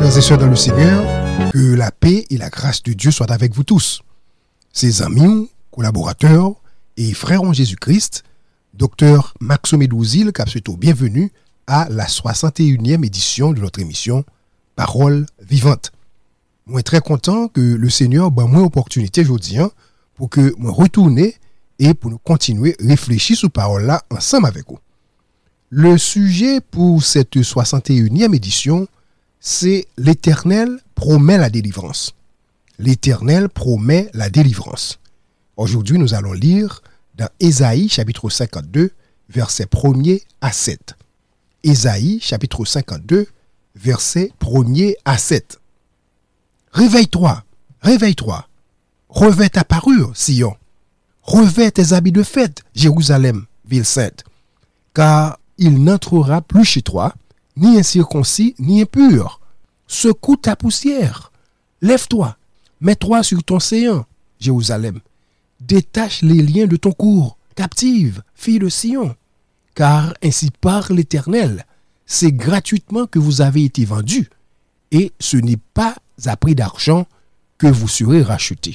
frères et sœurs dans le Seigneur, que la paix et la grâce de Dieu soient avec vous tous. Ses amis, collaborateurs et frères en Jésus-Christ, Dr Maxime Edouzil, Capsuto, bienvenue à la 61e édition de notre émission Parole vivante. Je suis très content que le Seigneur m'a donné l'opportunité aujourd'hui pour que je retourne et pour nous continuer à réfléchir sur parole là ensemble avec vous. Le sujet pour cette 61e édition, c'est l'Éternel promet la délivrance. L'Éternel promet la délivrance. Aujourd'hui, nous allons lire dans Ésaïe chapitre 52, versets 1er à 7. Ésaïe chapitre 52, versets 1er à 7. Réveille-toi, réveille-toi. Revêt ta parure, Sion. Revêt tes habits de fête, Jérusalem, ville sainte. Car il n'entrera plus chez toi, ni incirconcis, ni impur. Secoue ta poussière. Lève-toi, mets-toi sur ton séant, Jérusalem. Détache les liens de ton cour, captive, fille de Sion. Car ainsi parle l'Éternel, c'est gratuitement que vous avez été vendus, et ce n'est pas à prix d'argent que vous serez rachetés.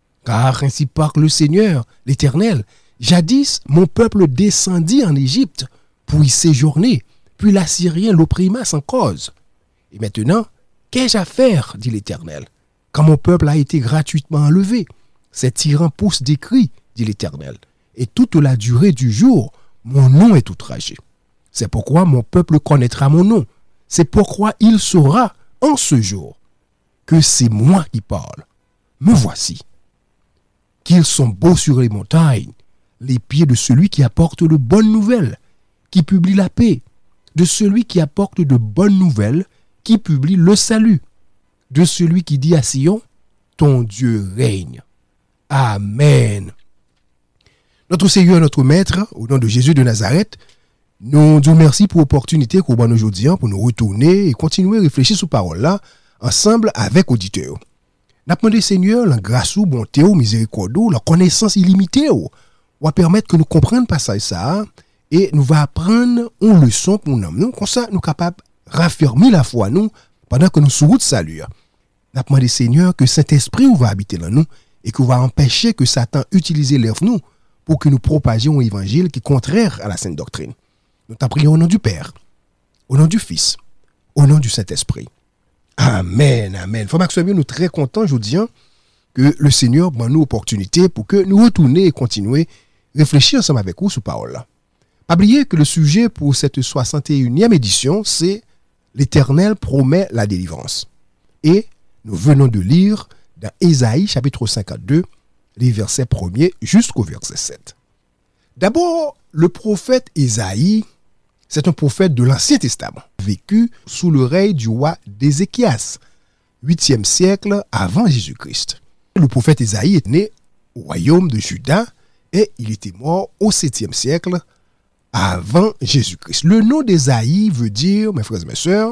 Car ainsi parle le Seigneur, l'Éternel, jadis mon peuple descendit en Égypte pour y séjourner, puis l'Assyrien l'opprima sans cause. Et maintenant, qu'ai-je à faire, dit l'Éternel, quand mon peuple a été gratuitement enlevé? Ces tyrans poussent des cris, dit l'Éternel, et toute la durée du jour, mon nom est outragé. C'est pourquoi mon peuple connaîtra mon nom. C'est pourquoi il saura en ce jour que c'est moi qui parle. Me voici. Qu'ils sont beaux sur les montagnes, les pieds de celui qui apporte de bonnes nouvelles, qui publie la paix, de celui qui apporte de bonnes nouvelles, qui publie le salut, de celui qui dit à Sion, ton Dieu règne. Amen. Notre Seigneur, notre Maître, au nom de Jésus de Nazareth, nous disons merci pour l'opportunité qu'on a aujourd'hui pour nous retourner et continuer à réfléchir sur parole là, ensemble avec auditeurs. Nous demandons Seigneur, la grâce ou bonté ou miséricorde ou la connaissance illimitée ou va permettre que nous comprenions passage ça et nous va apprendre une leçon pour nous. Comme ça, nous sommes capables de raffermir la foi nous pendant que nous sommes sur route salut. Nous demandons Seigneur que Saint-Esprit va habiter dans nous et qu'il va empêcher que Satan utilise l'œuvre nous pour que nous propagions un évangile qui est contraire à la sainte doctrine. Nous t'en prions au nom du Père, au nom du Fils, au nom du Saint-Esprit. Amen, amen. Frère Maxime, nous sommes très contents aujourd'hui que le Seigneur donne nous l'opportunité pour que nous retournions et continuions à réfléchir ensemble avec vous sur parole là. Pas oublier que le sujet pour cette 61e édition, c'est l'Éternel promet la délivrance. Et nous venons de lire dans Ésaïe chapitre 52, les versets 1er jusqu'au verset 7. D'abord, le prophète Ésaïe, c'est un prophète de l'Ancien Testament, vécu sous le règne du roi d'Ézéchias, 8e siècle avant Jésus-Christ. Le prophète Ésaïe est né au royaume de Juda et il était mort au 7e siècle avant Jésus-Christ. Le nom d'Ésaïe veut dire, mes frères et mes sœurs,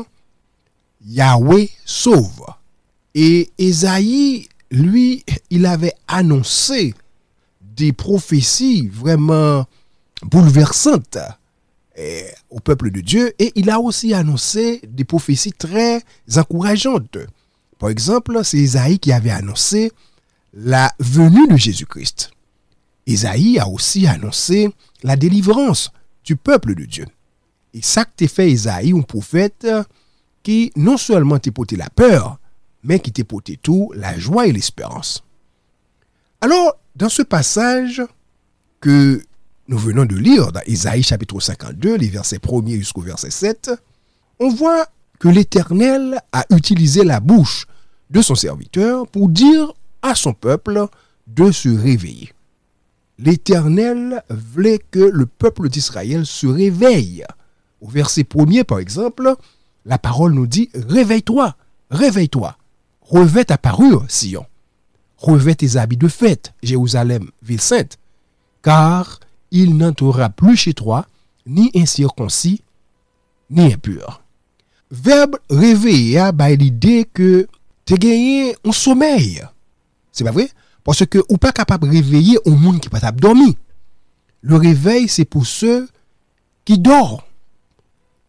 Yahweh sauve. Et Ésaïe, lui, il avait annoncé des prophéties vraiment bouleversantes au peuple de Dieu et il a aussi annoncé des prophéties très encourageantes. Par exemple, c'est Ésaïe qui avait annoncé la venue de Jésus-Christ. Ésaïe a aussi annoncé la délivrance du peuple de Dieu. Et ça que t'es fait Ésaïe, un prophète qui non seulement t'a porté la peur, mais qui t'a porté tout, la joie et l'espérance. Alors, dans ce passage que nous venons de lire dans Ésaïe chapitre 52, les versets 1er jusqu'au verset 7, on voit que l'Éternel a utilisé la bouche de son serviteur pour dire à son peuple de se réveiller. L'Éternel voulait que le peuple d'Israël se réveille. Au verset 1er, par exemple, la parole nous dit « Réveille-toi, réveille-toi, revêt ta parure, Sion. Revêt tes habits de fête, Jérusalem, ville sainte, car il n'entrera plus chez toi ni incirconcis, ni impur. » Verbe réveiller a l'idée que tu as gagné un sommeil. C'est pas vrai? Parce que ou pas capable de réveiller un monde qui pas dormi. Le réveil, c'est pour ceux qui dorment.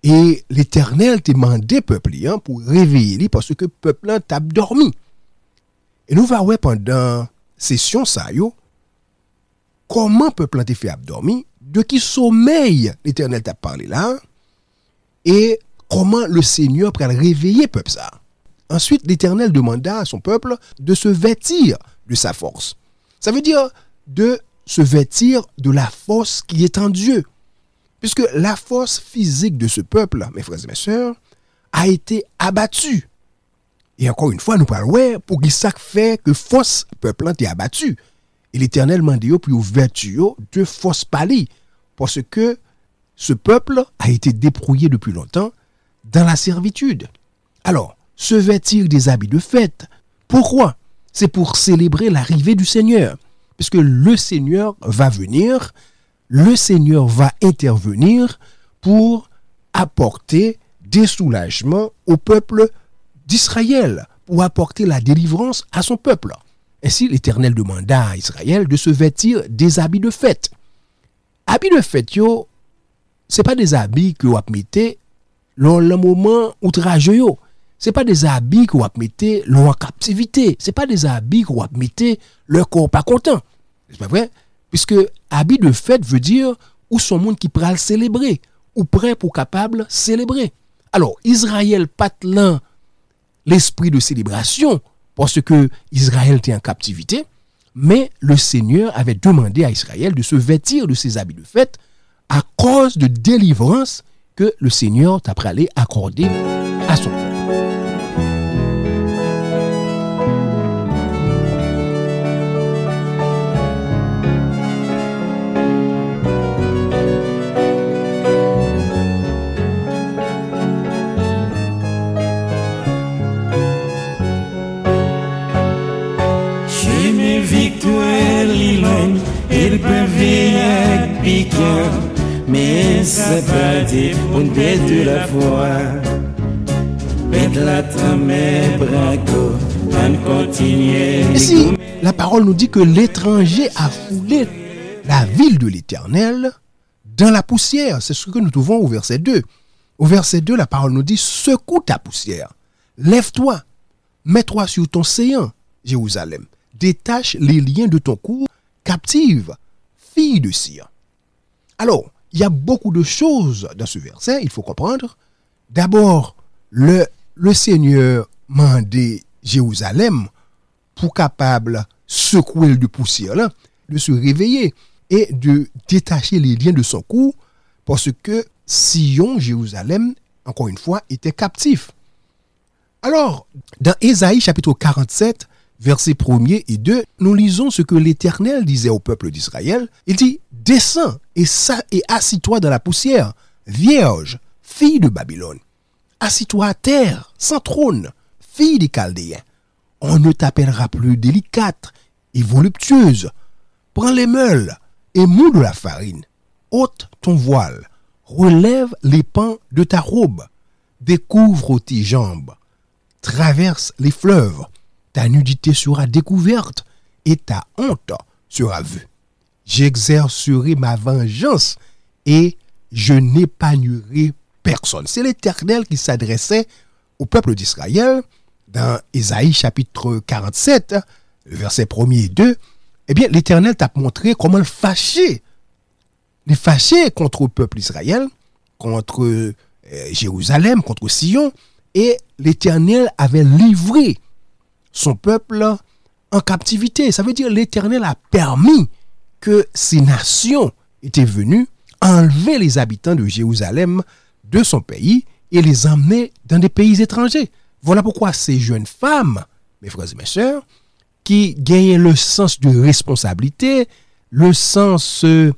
Et l'Éternel t'a demandé peuple hein, pour réveiller lui parce que peuple t'a dormi. Et nous va voir pendant session ça yo comment peuple t'a fait abdormi, de qui sommeil l'Éternel t'a parlé là et comment le Seigneur peut réveiller peuple ça. Ensuite, l'Éternel demanda à son peuple de se vêtir de sa force. Ça veut dire de se vêtir de la force qui est en Dieu. Puisque la force physique de ce peuple, mes frères et mes sœurs, a été abattue. Et encore une fois, nous parlons pour qui ça fait que force peuple est abattu. Et l'Éternel m'a dit pour vêtir de force pali. Parce que ce peuple a été dépouillé depuis longtemps dans la servitude. Alors, se vêtir des habits de fête. Pourquoi? C'est pour célébrer l'arrivée du Seigneur. Puisque le Seigneur va venir, le Seigneur va intervenir pour apporter des soulagements au peuple d'Israël, pour apporter la délivrance à son peuple. Ainsi, l'Éternel demanda à Israël de se vêtir des habits de fête. Habits de fête, yo, c'est pas des habits que vous mettez dans le moment outrageux, yo. C'est pas des habits que vous mettez en captivité. C'est pas des habits que vous mettez le corps pas content. C'est pas vrai? Puisque habit de fête veut dire où sont monde qui pral célébrer, ou prêt pour capable célébrer. Alors, Israël patlan l'esprit de célébration parce que Israël était en captivité, mais le Seigneur avait demandé à Israël de se vêtir de ses habits de fête à cause de délivrance que le Seigneur t'a pralé accorder à son peuple. Il peut vivre avec piquant, mais c'est pas dit pour de la foi. Mettre la trame braco, on continue. Ici, la parole nous dit que l'étranger a foulé la ville de l'Éternel dans la poussière. C'est ce que nous trouvons au verset 2. Au verset 2, la parole nous dit, secoue ta poussière, lève-toi, mets-toi sur ton séant, Jérusalem, détache les liens de ton cou, captive, fille de Sion. Alors, il y a beaucoup de choses dans ce verset, il faut comprendre. D'abord, le Seigneur mandé Jérusalem pour capable secouer de poussière, là, de se réveiller et de détacher les liens de son cou, parce que Sion, Jérusalem, encore une fois, était captif. Alors, dans Ésaïe chapitre 47, versets 1er et 2, nous lisons ce que l'Éternel disait au peuple d'Israël. Il dit, descends et assis-toi dans la poussière, vierge, fille de Babylone. Assis-toi à terre, sans trône, fille des Chaldéens. On ne t'appellera plus délicate et voluptueuse. Prends les meules et moule de la farine. Ôte ton voile, relève les pans de ta robe, découvre tes jambes, traverse les fleuves. Ta nudité sera découverte et ta honte sera vue. J'exercerai ma vengeance et je n'épargnerai personne. C'est l'Éternel qui s'adressait au peuple d'Israël dans Ésaïe chapitre 47, versets 1er et 2. Eh bien, l'Éternel t'a montré comment le fâcher contre le peuple d'Israël, contre Jérusalem, contre Sion, et l'Éternel avait livré son peuple en captivité. Ça veut dire l'Éternel a permis que ces nations étaient venues enlever les habitants de Jérusalem de son pays et les emmener dans des pays étrangers. Voilà pourquoi ces jeunes femmes, mes frères et mes sœurs, qui gagnaient le sens de responsabilité, le sens de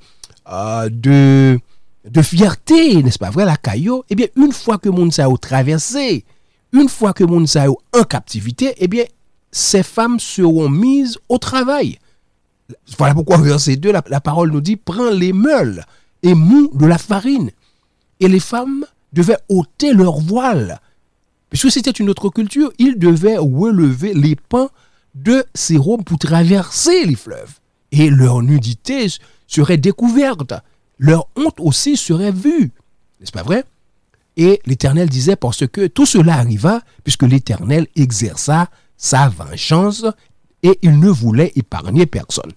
fierté, n'est-ce pas vrai, la caillou, eh bien, une fois que moun sa yo traversé, une fois que moun sa yo en captivité, eh bien, ces femmes seront mises au travail. Voilà pourquoi verset 2, la parole nous dit, prends les meules et moule de la farine. Et les femmes devaient ôter leur voile. Puisque c'était une autre culture, ils devaient relever les pans de ces robes pour traverser les fleuves. Et leur nudité serait découverte. Leur honte aussi serait vue. N'est-ce pas vrai? Et l'Éternel disait, parce que tout cela arriva, puisque l'Éternel exerça sa vengeance et il ne voulait épargner personne.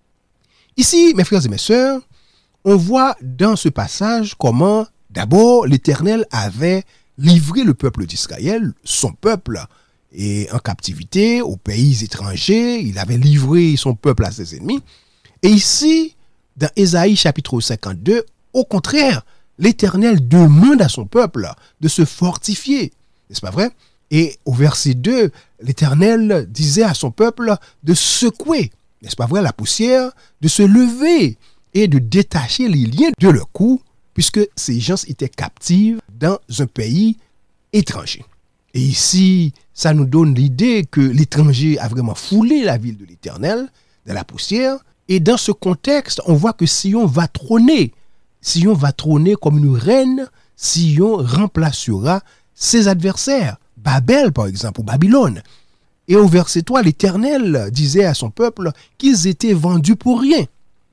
Ici, mes frères et mes sœurs, on voit dans ce passage comment, d'abord, l'Éternel avait livré le peuple d'Israël, son peuple, et en captivité aux pays étrangers. Il avait livré son peuple à ses ennemis. Et ici, dans Ésaïe chapitre 52, au contraire, l'Éternel demande à son peuple de se fortifier. N'est-ce pas vrai? Et au verset 2, l'Éternel disait à son peuple de secouer, n'est-ce pas vrai, la poussière, de se lever et de détacher les liens de leur cou, puisque ces gens étaient captifs dans un pays étranger. Et ici, ça nous donne l'idée que l'étranger a vraiment foulé la ville de l'Éternel, de la poussière. Et dans ce contexte, on voit que Sion va trôner. Sion va trôner comme une reine. Sion remplacera ses adversaires. Babel, par exemple, ou Babylone. Et au verset 3, l'Éternel disait à son peuple qu'ils étaient vendus pour rien.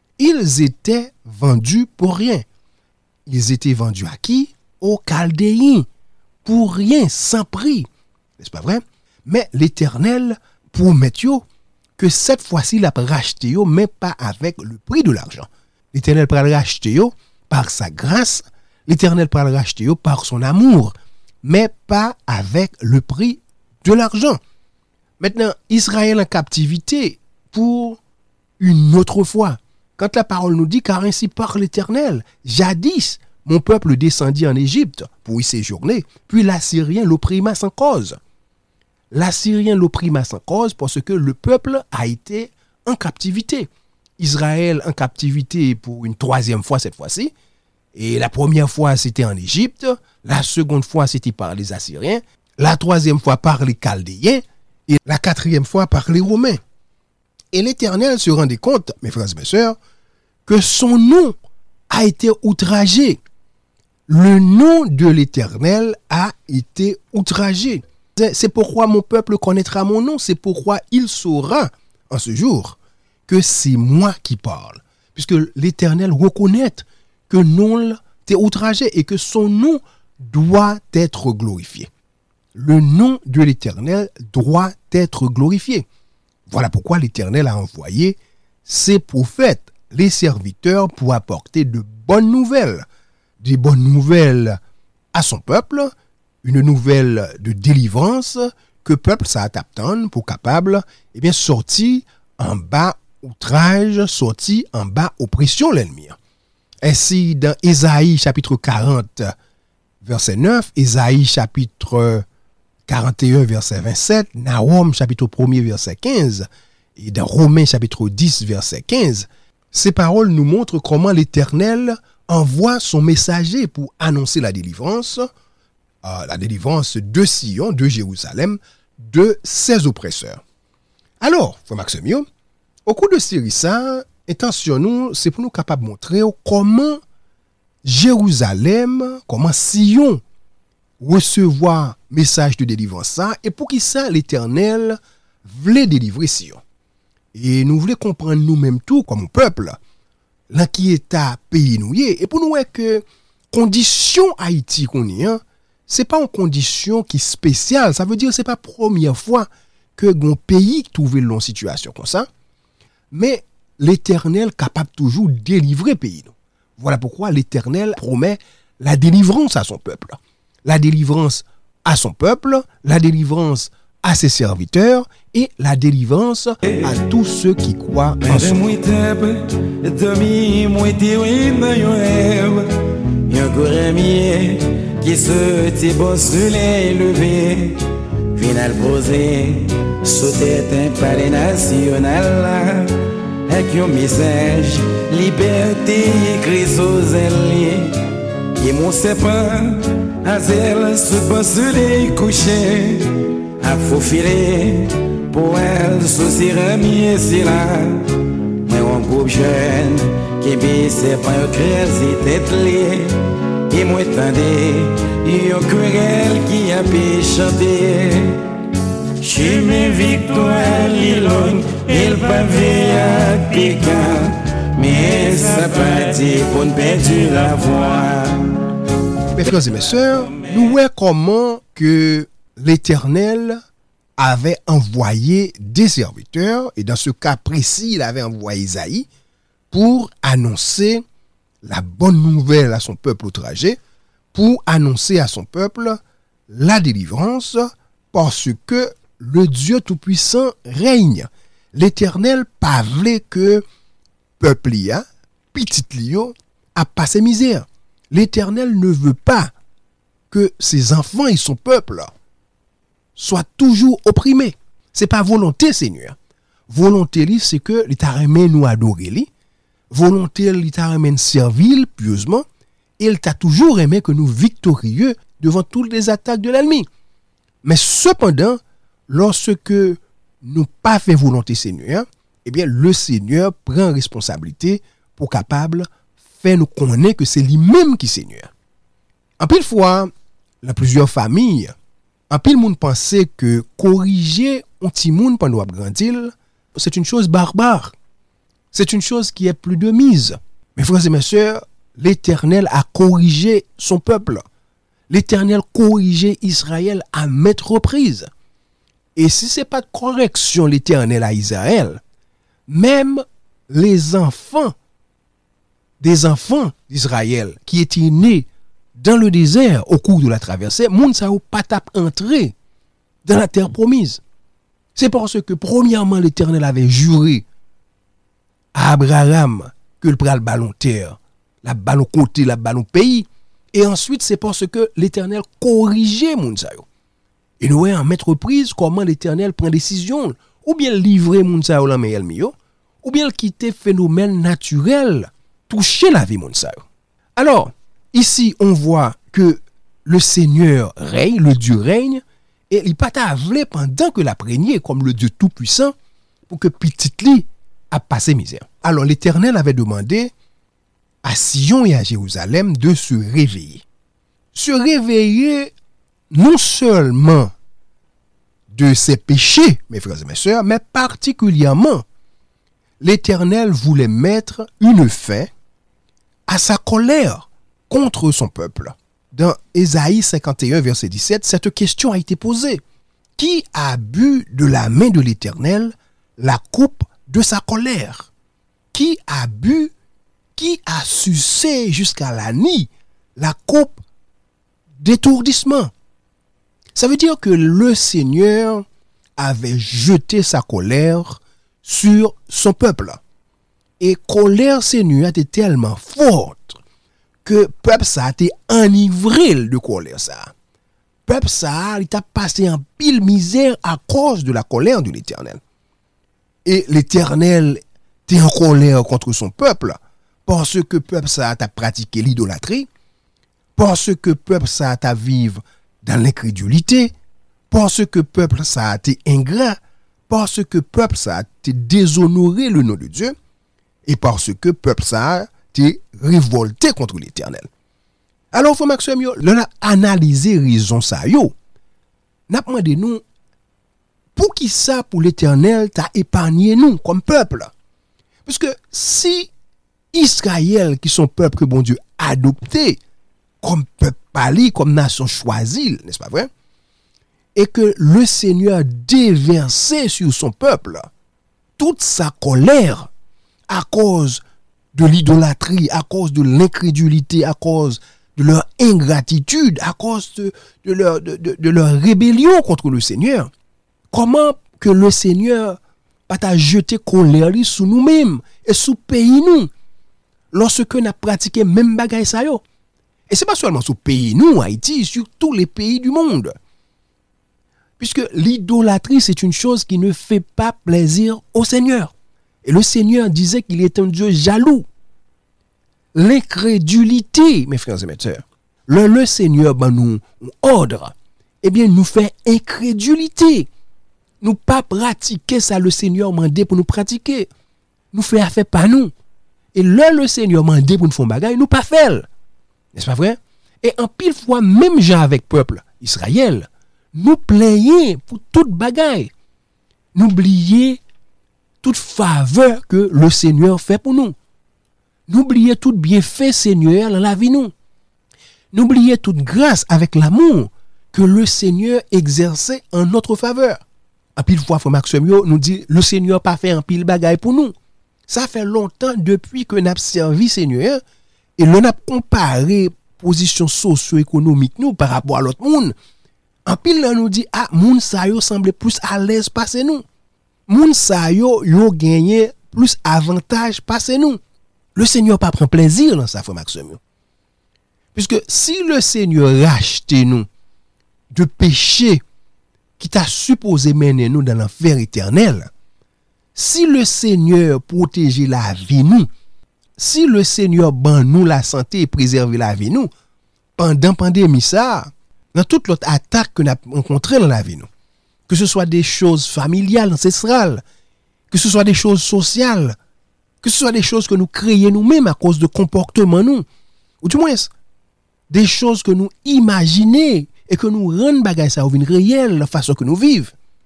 Ils étaient vendus pour rien. Ils étaient vendus à qui? Aux Chaldéens. Pour rien, sans prix. N'est-ce pas vrai? Mais l'Éternel promet que cette fois-ci, il a racheté, mais pas avec le prix de l'argent. L'Éternel va le racheter par sa grâce. L'Éternel va le racheter par son amour, mais pas avec le prix de l'argent. Maintenant, Israël en captivité pour une autre fois. Quand la parole nous dit, car ainsi parle l'Éternel, jadis, mon peuple descendit en Égypte pour y séjourner, puis l'Assyrien l'opprima sans cause. L'Assyrien l'opprima sans cause parce que le peuple a été en captivité. Israël en captivité pour une troisième fois cette fois-ci. Et la première fois, c'était en Égypte. La seconde fois, c'était par les Assyriens. La troisième fois, par les Chaldéens. Et la quatrième fois, par les Romains. Et l'Éternel se rendait compte, mes frères et mes sœurs, que son nom a été outragé. Le nom de l'Éternel a été outragé. C'est pourquoi mon peuple connaîtra mon nom. C'est pourquoi il saura en ce jour que c'est moi qui parle. Puisque l'Éternel reconnaît que non t'est outragé et que son nom doit être glorifié. Le nom de l'Éternel doit être glorifié. Voilà pourquoi l'Éternel a envoyé ses prophètes, les serviteurs, pour apporter de bonnes nouvelles. Des bonnes nouvelles à son peuple, une nouvelle de délivrance que le peuple s'attend pour capable sortir en bas outrage, sortir en bas oppression l'ennemi. Ainsi, dans Ésaïe chapitre 40, verset 9, Ésaïe chapitre 41, verset 27, Nahum chapitre 1er, verset 15, et dans Romains chapitre 10, verset 15, ces paroles nous montrent comment l'Éternel envoie son messager pour annoncer la délivrance de Sion, de Jérusalem, de ses oppresseurs. Alors, frère Maximio, au cours de série ça, intention nous, c'est pour nous capables de montrer comment Jérusalem, comment Sion recevoir message de délivrance ça, et pour qui ça l'Éternel voulait délivrer Sion. Et nous voulons comprendre nous-mêmes tout comme peuple, là qui est à pays nous et pour nous voir que condition Haïti qu'on est, c'est pas une condition qui est spéciale, ça veut dire c'est pas la première fois que un pays trouve une situation comme ça, mais l'Éternel capable toujours de délivrer pays nous. Voilà pourquoi l'Éternel promet la délivrance à son peuple. La délivrance à son peuple, la délivrance à ses serviteurs et la délivrance à tous ceux qui croient en son nom. Qui se t'est bon soleil levé, final posé, sauter un palais national, avec un message, liberté écrit aux alliés, et mon sapin, à zèle, sous bon soleil couché, à faufiler, pour elle, sous ses ramiers, c'est là, mais un groupe jeune, qui bise pas un crèse tête liée. Et moi tendez, yon querelle qui a pu chanter. Chez mes victoires, l'ilon, il pavé à piquant. Mais ça pas dit pour ne perdre la voix. Mes frères et mes sœurs, Nous voyons comment que l'Éternel avait envoyé des serviteurs, et dans ce cas précis, il avait envoyé Isaïe pour annoncer la bonne nouvelle à son peuple outragé, pour annoncer à son peuple la délivrance, parce que le Dieu Tout-Puissant règne. L'Éternel pas voulait que peuple lia, petit lio, a passé misère. L'Éternel ne veut pas que ses enfants et son peuple soient toujours opprimés. C'est pas volonté, Seigneur. Volonté, c'est que l'État remet nous adorer. Volonté, l'État remet servir pieusement. Et il t'a toujours aimé que nous victorieux devant toutes les attaques de l'ennemi. Mais cependant, lorsque nous pas fait volonté Seigneur, eh bien le Seigneur prend responsabilité pour capable faire nous connaître que c'est lui-même qui Seigneur. En pile fois, dans plusieurs familles, en pile monde pensait que corriger un petit monde pendant grandir, c'est une chose barbare. C'est une chose qui est plus de mise. Mes frères et mes sœurs, l'Éternel a corrigé son peuple. L'Éternel corrigé Israël à maintes reprises. Et si ce n'est pas de correction l'Éternel à Israël, même les enfants des enfants d'Israël qui étaient nés dans le désert au cours de la traversée, moun sa ou pas tap entrer dans la terre promise. C'est parce que premièrement l'Éternel avait juré à Abraham que le pral ballon terre, la ballon côté, la ballon pays, et ensuite c'est parce que l'Éternel corrigeait moun sa ou. Et nous voyons en maintes reprises comment l'Éternel prend décision, ou bien livrer moun sa ou la meilleur mio, ou bien quitter phénomène naturel, toucher la vie moun sa ou. Alors, ici, on voit que le Seigneur règne, le Dieu règne, et il pas t'avlé pendant que la prégnée comme le Dieu tout-puissant pour que petit li a passé misère. Alors, l'Éternel avait demandé à Sion et à Jérusalem de se réveiller. Se réveiller non seulement de ses péchés, mes frères et mes sœurs, mais particulièrement, l'Éternel voulait mettre une fin à sa colère contre son peuple. Dans Ésaïe 51, verset 17, cette question a été posée. Qui a bu de la main de l'Éternel la coupe de sa colère? Qui a bu, qui a sucé jusqu'à la nuit la coupe d'étourdissement? Ça veut dire que le Seigneur avait jeté sa colère sur son peuple. Et colère Seigneur était tellement forte que peuple ça a été enivré de colère ça. Peuple ça, il a passé en pile misère à cause de la colère de l'Éternel. Et l'Éternel était en colère contre son peuple parce que peuple ça a pratiqué l'idolâtrie, parce que peuple ça a vécu dans l'incrédulité, parce que peuple ça a été ingrat, parce que peuple ça a été déshonoré le nom de Dieu, et parce que peuple ça a été révolté contre l'Éternel. Alors, faut Maxime, l'on a analysé raison ça yo. N'a demandé nous pour qui ça pour l'Éternel t'a épargné nous comme peuple. Parce que si Israël qui sont peuple que bon Dieu a adopté comme peuple pali, comme nation choisie, n'est-ce pas vrai? Et que le Seigneur déversait sur son peuple toute sa colère à cause de l'idolâtrie, à cause de l'incrédulité, à cause de leur ingratitude, à cause de leur rébellion contre le Seigneur. Comment que le Seigneur pas t'a jeté colère sur nous-mêmes et sous pays nous lorsque nous avons pratiqué même bagaille ça yo. Et c'est pas seulement sous pays nous Haïti, sur tous les pays du monde. Puisque l'idolâtrie c'est une chose qui ne fait pas plaisir au Seigneur. Et le Seigneur disait qu'il est un Dieu jaloux. L'incrédulité, mes frères et mes sœurs, le Seigneur nous ordre, eh bien nous fait incrédulité. Nous pas pratiquer ça le Seigneur mandé pour nous pratiquer. Nous fait affaire pas nous. Et le Seigneur mandé pour nous faire bagaille, nous pas faire. N'est-ce pas vrai? Et en pile fois même gens avec peuple Israël, nous plaignons pour toute bagaille. Nous oublions toute faveur que le Seigneur fait pour nous. N'oubliez tout bienfait Seigneur dans la vie nous. N'oubliez toute grâce avec l'amour que le Seigneur exerçait en notre faveur. En pile fois, frère Maxime nous dit, le Seigneur pas fait un pile bagaille pour nous. Ça fait longtemps depuis que nous avons servi Seigneur et l'on a comparé position socio-économique nous par rapport à l'autre monde. En pile là nous dit moun sa yo semble plus à l'aise passer nous. Moun sa yo gagné plus avantage passer nous. Le Seigneur pas prend plaisir dans ça frère Maxime. Puisque si le Seigneur rachetait nous de péché qui t'a supposé mener nous dans l'enfer éternel, si le Seigneur protégeait la vie nous, si le Seigneur ban nous la santé et préserve la vie nous, pendant pandémie ça, dans toute l'autre attaque que nous avons rencontrée dans la vie nous, que ce soit des choses familiales, ancestrales, que ce soit des choses sociales, que ce soit des choses que nous créons nous-mêmes à cause de comportements nous, ou du moins des choses que nous imaginons et que nous rendons bagay ça une réelle la façon que nous vivons.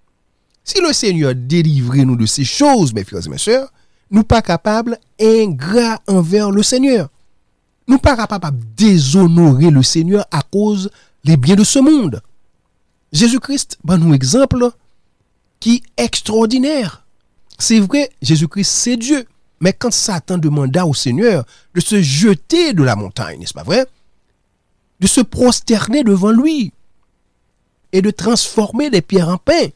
Si le Seigneur délivre nous de ces choses, mes frères et mes sœurs, nous pas capables ingrats envers le Seigneur. Nous pas capables déshonorer le Seigneur à cause des biens de ce monde. Jésus-Christ, nous exemple qui est extraordinaire. C'est vrai, Jésus-Christ c'est Dieu, mais quand Satan demanda au Seigneur de se jeter de la montagne, n'est-ce pas vrai? De se prosterner devant lui et de transformer des pierres en pain.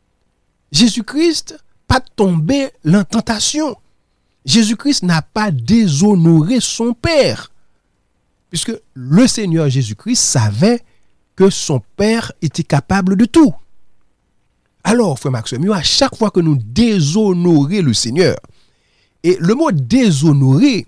Jésus-Christ pas tombé dans la tentation. Jésus-Christ n'a pas déshonoré son Père. Puisque le Seigneur Jésus-Christ savait que son Père était capable de tout. Alors, frère Maxime, à chaque fois que nous déshonorons le Seigneur, et le mot déshonorer,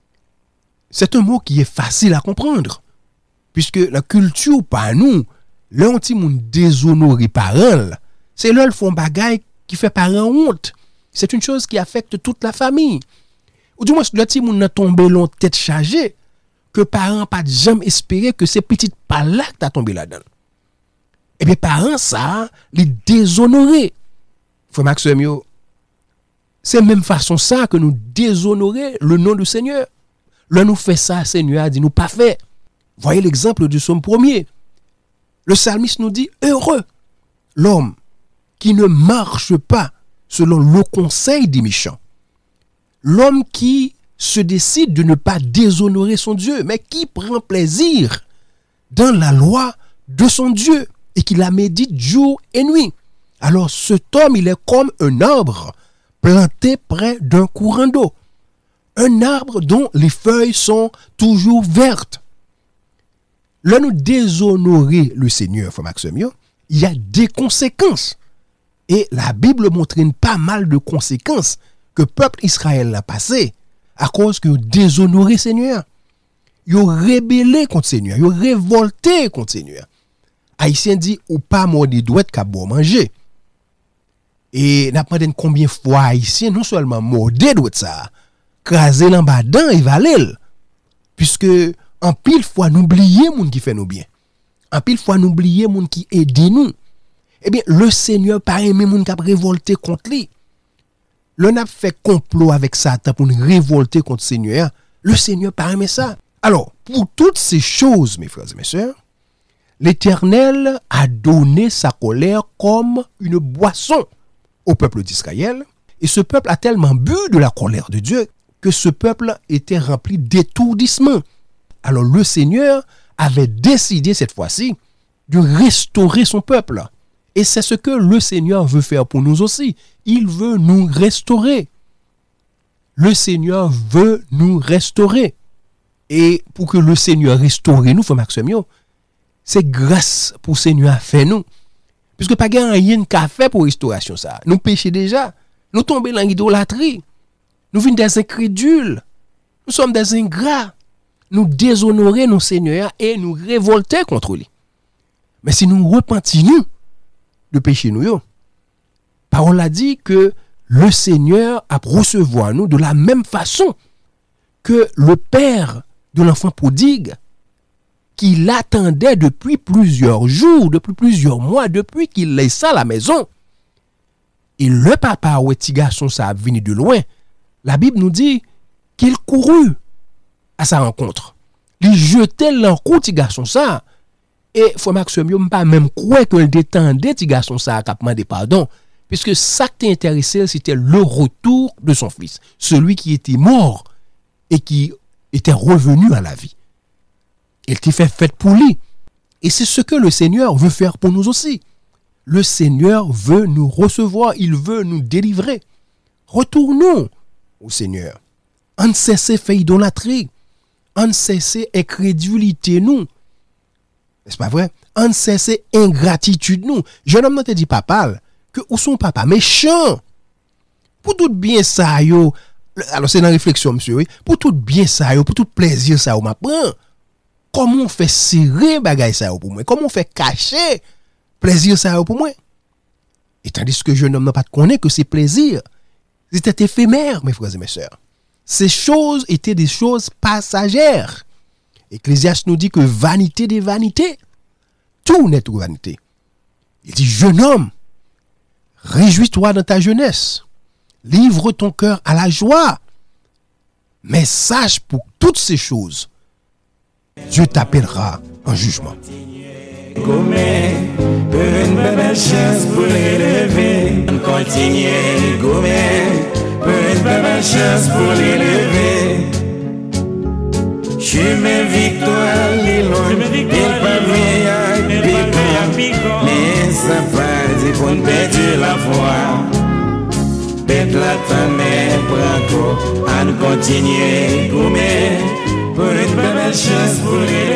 c'est un mot qui est facile à comprendre. Puisque la culture, par nous, l'anti-moun déshonoré par elle, c'est là le fond bagaille qui fait parent honte. C'est une chose qui affecte toute la famille. Ou du moins, le petit moun n'a tombé l'on tête chargée, que parents pas jamais espéré que ces petites pas-là qui t'a tombé là-dedans. Eh bien, parents, ça, les déshonorer. Frère Maxime, c'est même façon ça que nous déshonorer le nom du Seigneur. Là, nous fait ça, Seigneur a dit, nous pas fait. Voyez l'exemple du psaume 1er. Le psalmiste nous dit, heureux l'homme qui ne marche pas selon le conseil des méchants. L'homme qui se décide de ne pas déshonorer son Dieu, mais qui prend plaisir dans la loi de son Dieu et qui la médite jour et nuit. Alors cet homme, il est comme un arbre planté près d'un courant d'eau. Un arbre dont les feuilles sont toujours vertes. Là, nous déshonorer le Seigneur, frère Maxime, il y a des conséquences. Et la Bible montre pas mal de conséquences que le peuple Israël a passé à cause qu'ils ont déshonoré le Seigneur. Ils ont rébellé contre le Seigneur. Ils ont révolté contre le Seigneur. Haïtien dit, ou pas mordi douette qu'à bon manger. Et n'a pas dit combien de fois Haïtien non seulement mordi douette ça, crasé l'embadant et valel. Puisque en pile fois n'oubliez moun qui fait nous bien. En pile fois n'oubliez moun qui aide nous. Eh bien, le Seigneur pas aimé moun qui a révolté contre lui. L'on a fait complot avec Satan pour nous révolter contre le Seigneur. Le Seigneur pas aimé ça. Alors, pour toutes ces choses, mes frères et mes sœurs, l'Éternel a donné sa colère comme une boisson au peuple d'Israël. Et ce peuple a tellement bu de la colère de Dieu que ce peuple était rempli d'étourdissement. Alors le Seigneur avait décidé cette fois-ci de restaurer son peuple. Et c'est ce que le Seigneur veut faire pour nous aussi. Il veut nous restaurer. Le Seigneur veut nous restaurer. Et pour que le Seigneur restaure nous, frère Maxime, c'est grâce pour le Seigneur a fait nous. Puisque pas rien qu'à faire pour restauration ça. Nous péchons déjà. Nous tombons dans l'idolâtrie. Nous venons des incrédules. Nous sommes des ingrats. Nous déshonorer nos Seigneurs et nous révolter contre lui. Mais si nous repentons de péché nous, parole a dit que le Seigneur a recevoir nous de la même façon que le père de l'enfant prodigue qui l'attendait depuis plusieurs jours, depuis plusieurs mois, depuis qu'il laissa la maison. Et le papa ou petit garçon ça a venu de loin. La Bible nous dit qu'il courut à sa rencontre. il jetait l'encou petit garçon ça. Et frère Maxime, yo pas même croire que le détendait petit garçon ça qui a demandé pardon, puisque ça qui t'intéressait c'était le retour de son fils, celui qui était mort et qui était revenu à la vie. Il t'a fait fête pour lui. Et c'est ce que le Seigneur veut faire pour nous aussi. Le Seigneur veut nous recevoir, il veut nous délivrer. Retournons au Seigneur. On cesse faire idolâtrie. On cesse incrédulité nous. N'est-ce pas vrai? On cesse ingratitude nous. Jeune homme te dit papa que ou son papa méchant. Pour tout bien ça yo. Alors c'est dans réflexion monsieur, oui. Pour tout bien ça yo, pour tout plaisir ça yo m'apprend. Comment on fait serrer bagay ça yo pour moi? Comment on fait cacher plaisir ça yo pour moi? Et tandis que jeune homme n'a pas de connaître que c'est plaisir. C'était éphémère, mes frères et mes sœurs. Ces choses étaient des choses passagères. Ecclésiaste nous dit que vanité des vanités, tout n'est que vanité. Il dit, jeune homme, réjouis-toi dans ta jeunesse, livre ton cœur à la joie, mais sache pour toutes ces choses, Dieu t'appellera en jugement. Gomez, une belle chance pour l'élever. Continuez, Gomez, une belle chance pour l'élever. Chemin victoire, il parvient à piquant, mais ça pas dit pour ne perdre la foi. Pète la tamée, braco, à nous continuer, Gomez, pour une belle chance pour l'élever.